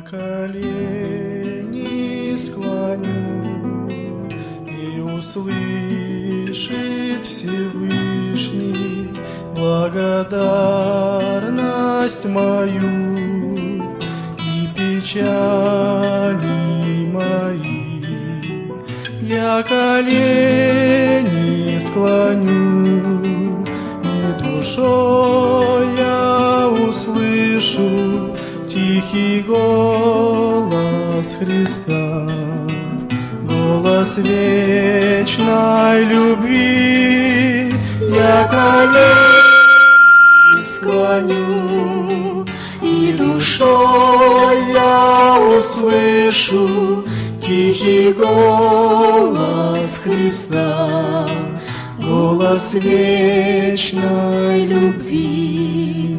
колени склоню, и услышит Всевышний благодарность мою и печали мои. Я колени склоню, и душой я услышу тихий голос Христа, голос вечной любви. Я колени склоню, и душой я услышу тихий голос Христа, голос вечной любви.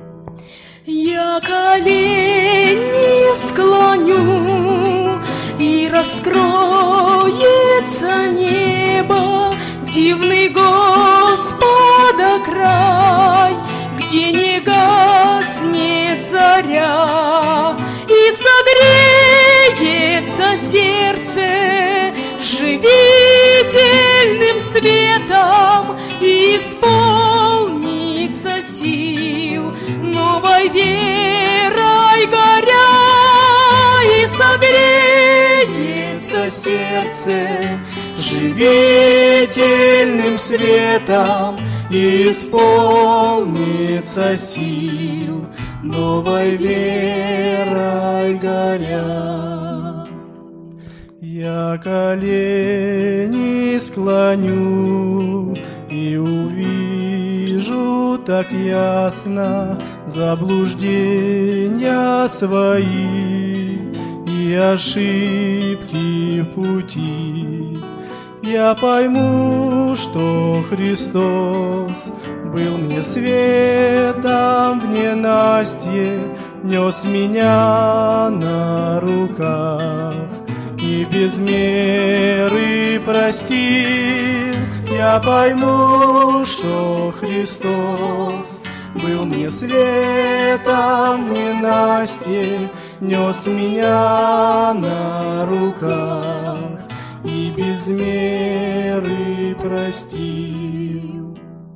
Я колени склоню, и раскроется небо, дивный Господа край, где не гаснет заря, и согреется сердце живительным светом, и исполнится сил новой верой горя, и согреется сердце живительным светом, и исполнится сил новой верой горя. Я колени склоню, и увижу так ясно заблуждения свои и ошибки в пути. Я пойму, что Христос был мне светом в ненастье, нес меня на руках и без меры простил. Я пойму, что Христос был мне светом в ненастье, нес меня на руках и без меры простил.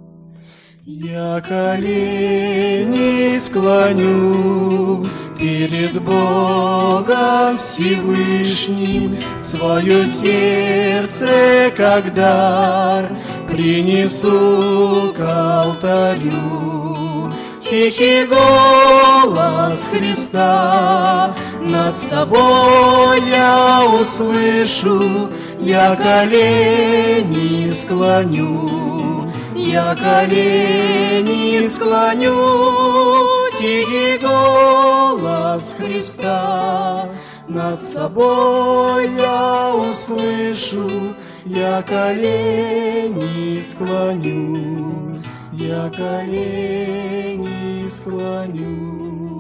Я колени склоню перед Богом Всевышним, свое сердце как дар принесу к алтарю. Тихий голос Христа над собой я услышу, я колени склоню, я колени склоню. Тихий голос Христа над собой я услышу, я колени склоню, я колени склоню.